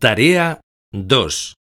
Tarea 2.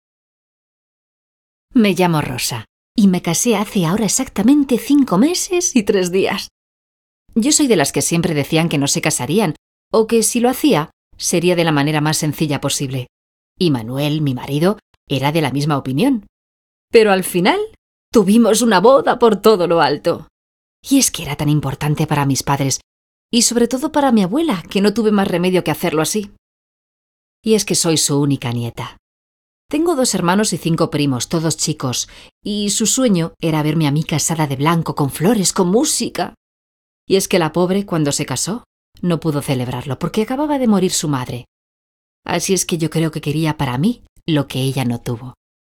Me llamo Rosa y me casé hace ahora exactamente 5 meses y 3 días. Yo soy de las que siempre decían que no se casarían o que si lo hacía sería de la manera más sencilla posible. Y Manuel, mi marido, era de la misma opinión. Pero al final tuvimos una boda por todo lo alto. Y es que era tan importante para mis padres y sobre todo para mi abuela, que no tuve más remedio que hacerlo así. Y es que soy su única nieta. Tengo 2 hermanos y 5 primos, todos chicos, y su sueño era verme a mí casada de blanco, con flores, con música. Y es que la pobre, cuando se casó, no pudo celebrarlo porque acababa de morir su madre. Así es que yo creo que quería para mí lo que ella no tuvo.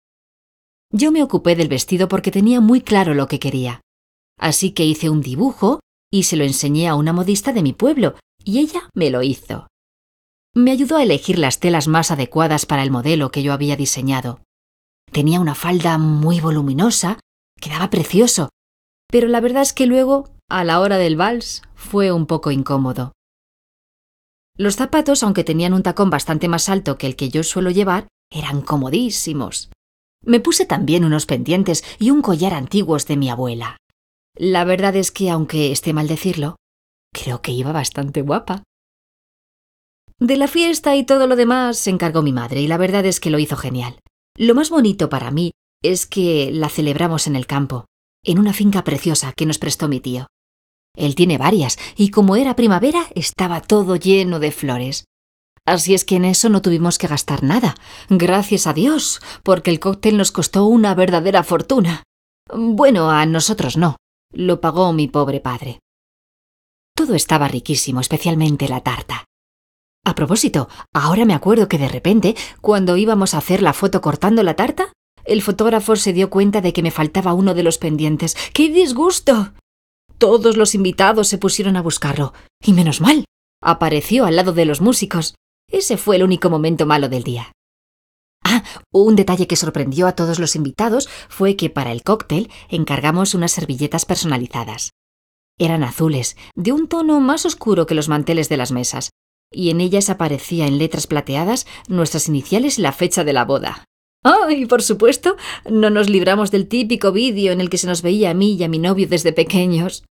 Yo me ocupé del vestido porque tenía muy claro lo que quería. Así que hice un dibujo y se lo enseñé a una modista de mi pueblo, y ella me lo hizo. Me ayudó a elegir las telas más adecuadas para el modelo que yo había diseñado. Tenía una falda muy voluminosa, quedaba precioso, pero la verdad es que luego, a la hora del vals, fue un poco incómodo. Los zapatos, aunque tenían un tacón bastante más alto que el que yo suelo llevar, eran comodísimos. Me puse también unos pendientes y un collar antiguos de mi abuela. La verdad es que, aunque esté mal decirlo, creo que iba bastante guapa. De la fiesta y todo lo demás se encargó mi madre y la verdad es que lo hizo genial. Lo más bonito para mí es que la celebramos en el campo, en una finca preciosa que nos prestó mi tío. Él tiene varias y como era primavera estaba todo lleno de flores. Así es que en eso no tuvimos que gastar nada, gracias a Dios, porque el cóctel nos costó una verdadera fortuna. Bueno, a nosotros no, lo pagó mi pobre padre. Todo estaba riquísimo, especialmente la tarta. A propósito, ahora me acuerdo que de repente, cuando íbamos a hacer la foto cortando la tarta, el fotógrafo se dio cuenta de que me faltaba uno de los pendientes. ¡Qué disgusto! Todos los invitados se pusieron a buscarlo. Y menos mal, apareció al lado de los músicos. Ese fue el único momento malo del día. Un detalle que sorprendió a todos los invitados fue que para el cóctel encargamos unas servilletas personalizadas. Eran azules, de un tono más oscuro que los manteles de las mesas, y en ellas aparecía en letras plateadas nuestras iniciales y la fecha de la boda. Y por supuesto, no nos libramos del típico vídeo en el que se nos veía a mí y a mi novio desde pequeños.